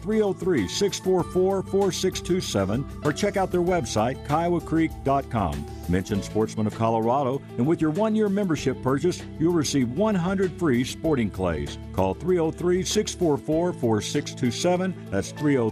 303-644-4627 or check out their website, kiowacreek.com. Mention Sportsman of Colorado, and with your one-year membership purchase, you'll receive 100 free sporting clays. Call 303-644-4627. That's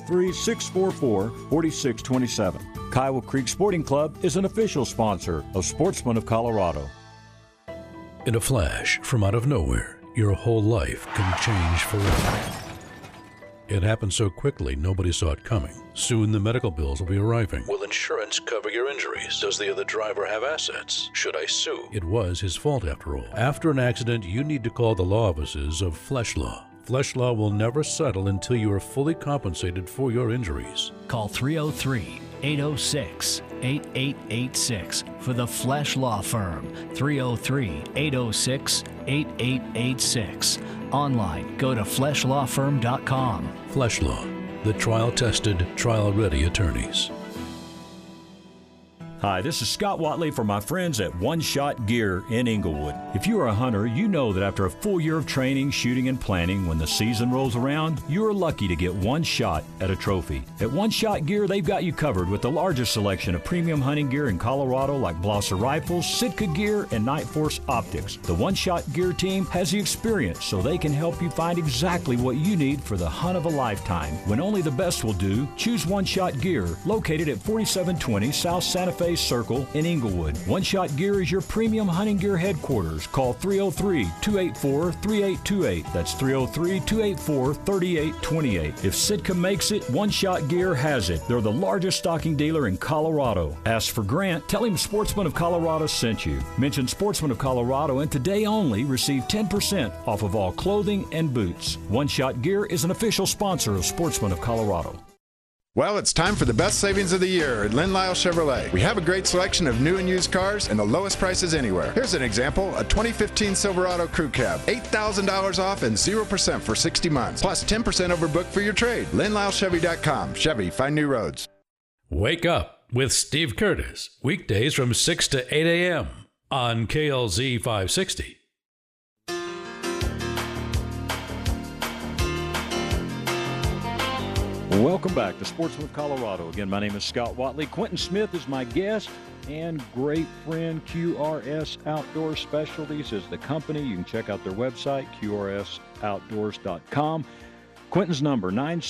303-644-4627. Kiowa Creek Sporting Club is an official sponsor of Sportsman of Colorado. In a flash, from out of nowhere, your whole life can change forever. It happened so quickly, nobody saw it coming. Soon the medical bills will be arriving. Will insurance cover your injuries? Does the other driver have assets? Should I sue? It was his fault after all. After an accident, you need to call the law offices of Flesh Law. Flesh Law will never settle until you are fully compensated for your injuries. Call 303-806-8886 for the Flesh Law Firm. 303-806-8886. Online, go to fleshlawfirm.com. Flesh Law, the trial-tested, trial-ready attorneys. Hi, this is Scott Watley for my friends at One Shot Gear in Inglewood. If you are a hunter, you know that after a full year of training, shooting, and planning, when the season rolls around, you are lucky to get one shot at a trophy. At One Shot Gear, they've got you covered with the largest selection of premium hunting gear in Colorado, like Blosser Rifles, Sitka Gear, and Night Force Optics. The One Shot Gear team has the experience, so they can help you find exactly what you need for the hunt of a lifetime. When only the best will do, choose One Shot Gear, located at 4720 South Santa Fe Circle in Inglewood. One Shot Gear is your premium hunting gear headquarters. Call 303-284-3828. That's 303-284-3828. If Sitka makes it, One Shot Gear has it. They're the largest stocking dealer in Colorado. Ask for Grant. Tell him Sportsman of Colorado sent you. Mention Sportsman of Colorado, and today only receive 10% off of all clothing and boots. One Shot Gear is an official sponsor of Sportsman of Colorado. Well, it's time for the best savings of the year at Lynn Lyle Chevrolet. We have a great selection of new and used cars and the lowest prices anywhere. Here's an example, a 2015 Silverado Crew Cab. $8,000 off and 0% for 60 months, plus 10% overbooked for your trade. LynnLyleChevy.com. Chevy, find new roads. Wake up with Steve Curtis, weekdays from 6 to 8 a.m. on KLZ 560. Welcome back to Sportsman of Colorado. Again, my name is Scott Watley. Quentin Smith is my guest, and great friend QRS Outdoor Specialties is the company. You can check out their website, qrsoutdoors.com. Quentin's number,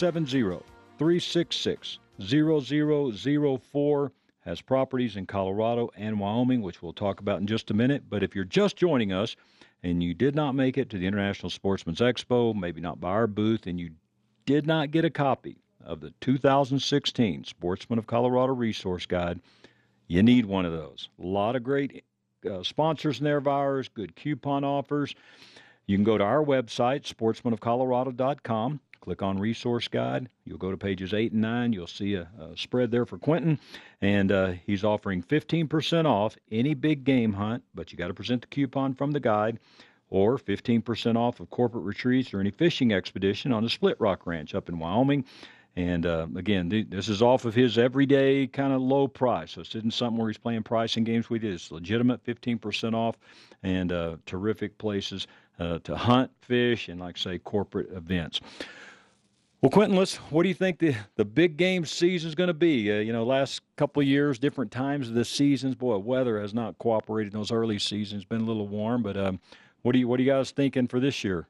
970-366-0004, has properties in Colorado and Wyoming, which we'll talk about in just a minute. But if you're just joining us and you did not make it to the International Sportsman's Expo, maybe not by our booth, and you did not get a copy of the 2016 Sportsman of Colorado Resource Guide, you need one of those. A lot of great sponsors in there of ours, good coupon offers. You can go to our website, sportsmanofcolorado.com, click on Resource Guide. You'll go to pages 8 and 9. You'll see a spread there for Quentin, and he's offering 15% off any big game hunt, but you got to present the coupon from the guide, or 15% off of corporate retreats or any fishing expedition on the Split Rock Ranch up in Wyoming. And, again, this is off of his everyday kind of low price. So this isn't something where he's playing pricing games with you. It's legitimate 15% off and terrific places to hunt, fish, and, like I say, corporate events. Well, Quentin, what do you think the big game season is going to be? Last couple of years, different times of the seasons. Boy, weather has not cooperated in those early seasons. It's been a little warm, but what are you guys thinking for this year?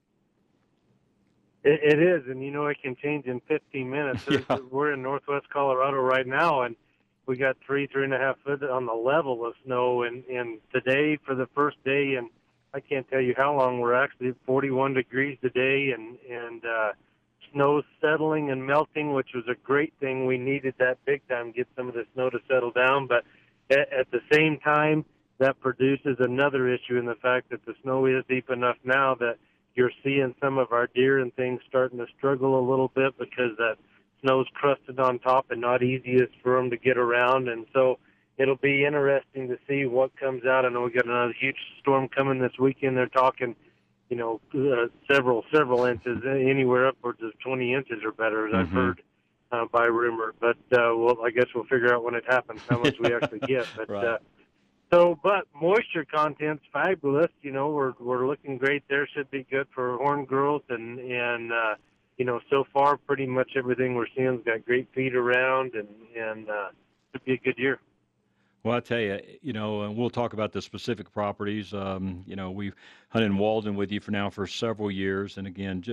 It is, and it can change in 15 minutes. Yeah. We're in northwest Colorado right now, and we got 3.5 foot on the level of snow. And today, for the first day, and I can't tell you how long, we're actually at 41 degrees today, and snow's settling and melting, which was a great thing. We needed that big time, get some of the snow to settle down. But at the same time, that produces another issue in the fact that the snow is deep enough now that you're seeing some of our deer and things starting to struggle a little bit because that snow's crusted on top and not easiest for them to get around. And so it'll be interesting to see what comes out. I know we got another huge storm coming this weekend. They're talking, several inches, anywhere upwards of 20 inches or better, as I've heard by rumor. But I guess we'll figure out when it happens how much we actually get. But right. But moisture content's fabulous. We're looking great there. Should be good for horn growth, and so far pretty much everything we're seeing's got great feed around, and should be a good year. Well, I tell you, and we'll talk about the specific properties. We've hunted in Walden with you for several years, and again,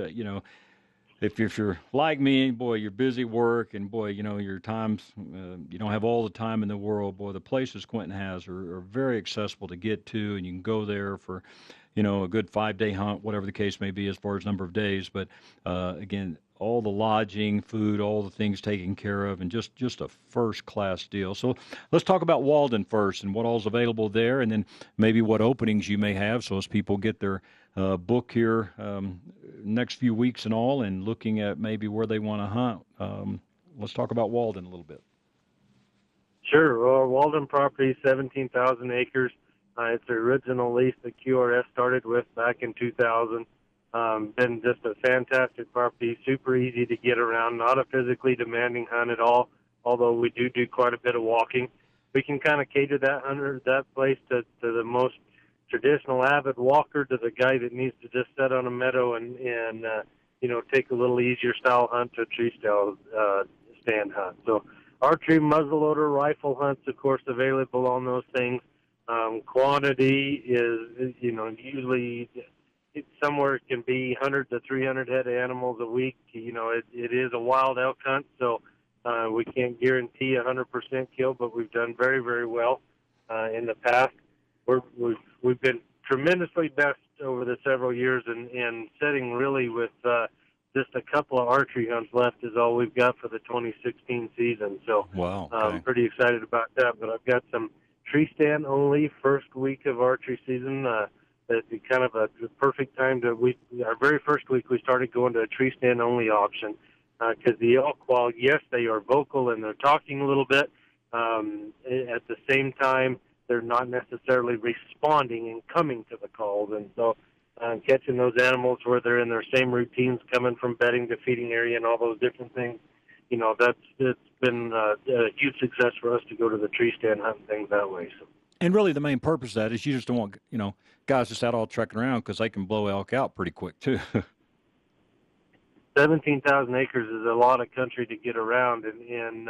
if you're like me, boy, you're busy work, and boy, your times, you don't have all the time in the world. Boy, the places Quentin has are very accessible to get to, and you can go there for, a good 5-day hunt, whatever the case may be as far as number of days. But again, all the lodging, food, all the things taken care of, and just a first-class deal. So let's talk about Walden first and what all's available there, and then maybe what openings you may have, so as people get their book here next few weeks and all, and looking at maybe where they want to hunt. Let's talk about Walden a little bit. Sure. Well, Walden property, 17,000 acres. It's the original lease that QRS started with back in 2000. Been just a fantastic property, super easy to get around, not a physically demanding hunt at all, although we do quite a bit of walking. We can kind of cater that place to the most traditional avid walker, to the guy that needs to just sit on a meadow and take a little easier style hunt to a tree style stand hunt. So archery, muzzleloader, rifle hunts, of course, available on those things. Quantity is, usually somewhere it can be 100 to 300 head of animals a week. It is a wild elk hunt, so we can't guarantee 100% kill, but we've done very, very well in the past. We've been tremendously blessed over the several years, and setting really with just a couple of archery hunts left is all we've got for the 2016 season. So wow, okay. I'm pretty excited about that. But I've got some tree stand only first week of archery season. That's kind of a perfect time our very first week we started going to a tree stand only option. because the elk, while yes, they are vocal and they're talking a little bit, at the same time, they're not necessarily responding and coming to the calls. And so catching those animals where they're in their same routines, coming from bedding to feeding area and all those different things, it's been a huge success for us to go to the tree stand hunting things that way. So. And really the main purpose of that is you just don't want, guys just out all trekking around because they can blow elk out pretty quick too. 17,000 acres is a lot of country to get around, and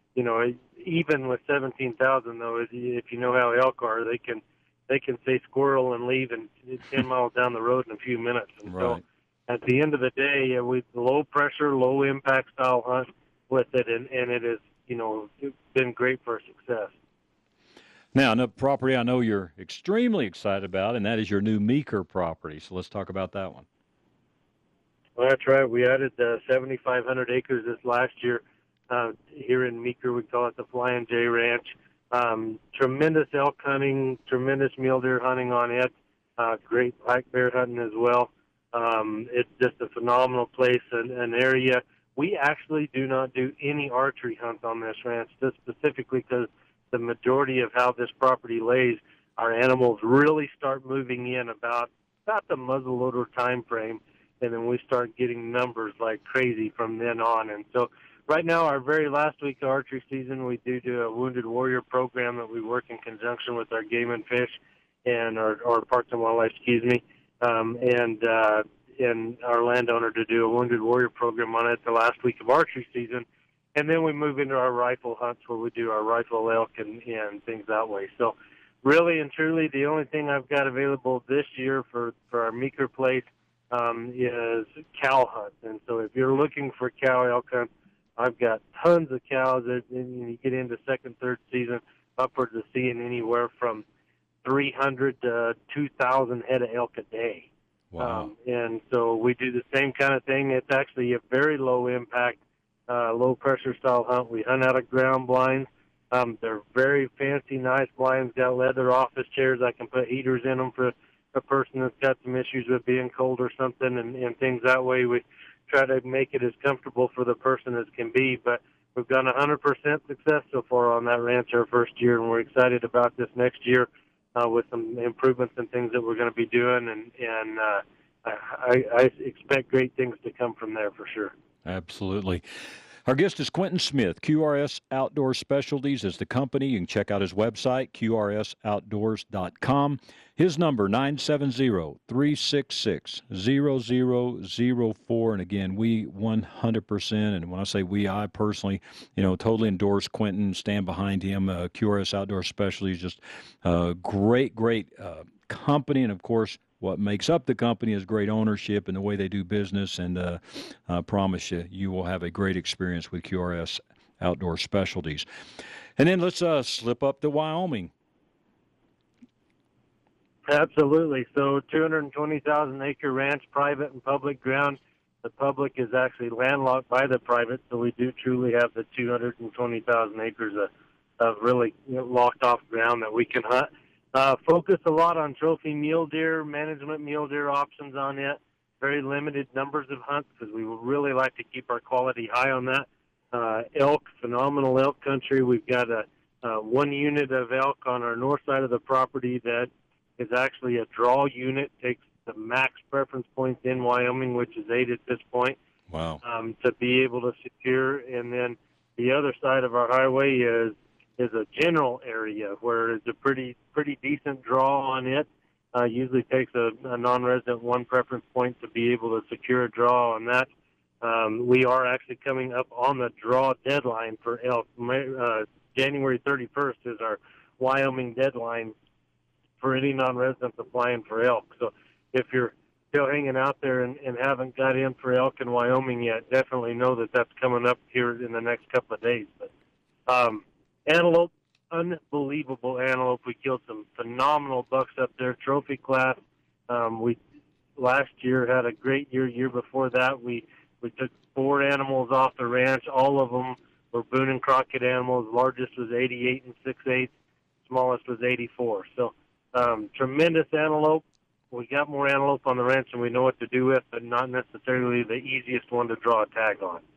even with 17,000 though, if you know how elk are, they can say squirrel and leave and 10 miles down the road in a few minutes. And right. So at the end of the day, we low pressure, low impact style hunt with it, and it has been great for success. Now, another property I know you're extremely excited about, and that is your new Meeker property. So let's talk about that one. Well, that's right. We added 7,500 acres this last year here in Meeker. We call it the Flying J Ranch. Tremendous elk hunting, tremendous mule deer hunting on it, great black bear hunting as well. It's just a phenomenal place, an area. We actually do not do any archery hunts on this ranch, just specifically because the majority of how this property lays, our animals really start moving in about the muzzleloader time frame, and then we start getting numbers like crazy from then on. And so right now, our very last week of archery season, we do a Wounded Warrior program that we work in conjunction with our Game and Fish and our Parks and Wildlife, and our landowner to do a Wounded Warrior program on it the last week of archery season. And then we move into our rifle hunts where we do our rifle elk and things that way. So really and truly, the only thing I've got available this year for our Meeker place is cow hunts. And so if you're looking for cow elk hunts, I've got tons of cows. And you get into second, third season, upwards of seeing anywhere from 300 to 2,000 head of elk a day. Wow. And so we do the same kind of thing. It's actually a very low impact, low pressure style hunt. We hunt out of ground blinds. They're very fancy, nice blinds, got leather office chairs. I can put heaters in them for a person that's got some issues with being cold or something, and things that way. We try to make it as comfortable for the person as can be, but we've done 100% success so far on that ranch our first year, and we're excited about this next year with some improvements and things that we're going to be doing, and I expect great things to come from there for sure. Absolutely. Our guest is Quentin Smith. QRS Outdoor Specialties is the company. You can check out his website, qrsoutdoors.com. His number, 970-366-0004. And again, we 100%, and when I say we, I personally, totally endorse Quentin, stand behind him. QRS Outdoor Specialties, just great company. And, of course, what makes up the company is great ownership and the way they do business, and I promise you will have a great experience with QRS Outdoor Specialties. And then let's slip up to Wyoming. Absolutely. So 220,000-acre ranch, private and public ground. The public is actually landlocked by the private, so we do truly have the 220,000 acres of really locked off ground that we can hunt. Focus a lot on trophy mule deer, management mule deer options on it. Very limited numbers of hunts because we would really like to keep our quality high on that. Elk, phenomenal elk country. We've got one unit of elk on our north side of the property that is actually a draw unit, takes the max preference points in Wyoming, which is 8 at this point. Wow. To be able to secure. And then the other side of our highway is a general area where it's a pretty decent draw on it. Usually takes a non-resident one preference point to be able to secure a draw on that. We are actually coming up on the draw deadline for elk. January 31st is our Wyoming deadline for any non-residents applying for elk. So if you're still hanging out there and haven't got in for elk in Wyoming yet, definitely know that that's coming up here in the next couple of days. But antelope, unbelievable antelope. We killed some phenomenal bucks up there, trophy class. We last year had a great year before that. We took 4 animals off the ranch. All of them were Boone and Crockett animals. Largest was 88 and 6/8. Smallest was 84. So tremendous antelope. We got more antelope on the ranch than we know what to do with, but not necessarily the easiest one to draw a tag on.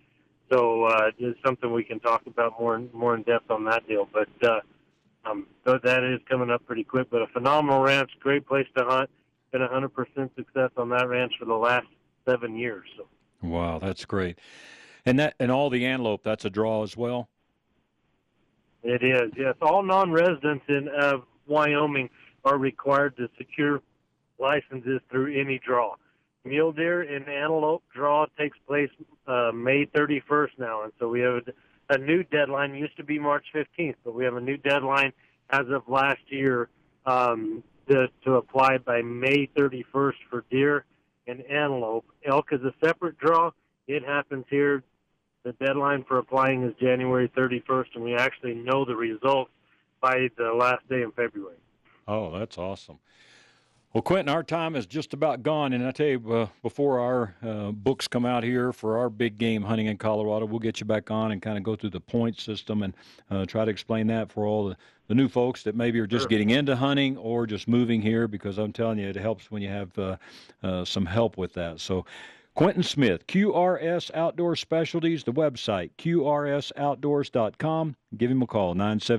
So it's something we can talk about more in depth on that deal. But so that is coming up pretty quick. But a phenomenal ranch, great place to hunt. Been 100% success on that ranch for the last 7 years. So. Wow, that's great. And all the antelope, that's a draw as well? It is, yes. All non-residents in Wyoming are required to secure licenses through any draw. Mule deer and antelope draw takes place May 31st now, and so we have a new deadline. It used to be March 15th, but we have a new deadline as of last year to apply by May 31st for deer and antelope. Elk is a separate draw. It happens here. The deadline for applying is January 31st, and we actually know the results by the last day in February. Oh, that's awesome. Well, Quentin, our time is just about gone, and I tell you, before our books come out here for our big game hunting in Colorado, we'll get you back on and kind of go through the point system and try to explain that for all the new folks that maybe are just getting into hunting or just moving here, because I'm telling you, it helps when you have some help with that. So Quentin Smith, QRS Outdoor Specialties, the website, QRSOutdoors.com. Give him a call,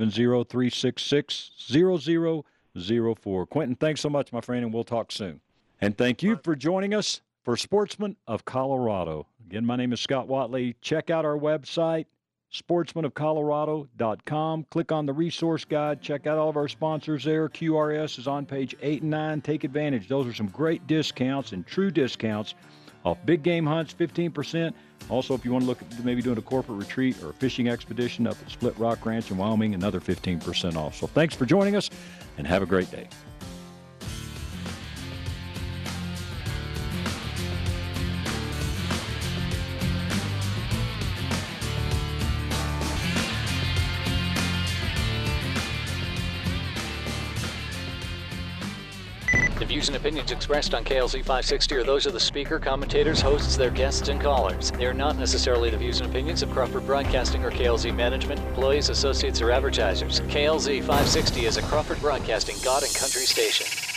970-366-0004. Quentin, thanks so much, my friend, and we'll talk soon. And thank you for joining us for Sportsman of Colorado. Again, my name is Scott Watley. Check out our website, sportsmanofcolorado.com. Click on the resource guide. Check out all of our sponsors there. QRS is on page 8 and 9. Take advantage. Those are some great discounts and true discounts off big game hunts, 15%. Also, if you want to look at maybe doing a corporate retreat or a fishing expedition up at Split Rock Ranch in Wyoming, another 15% off. So thanks for joining us, and have a great day. The views and opinions expressed on KLZ 560 are those of the speaker, commentators, hosts, their guests, and callers. They are not necessarily the views and opinions of Crawford Broadcasting or KLZ management, employees, associates, or advertisers. KLZ 560 is a Crawford Broadcasting God and Country station.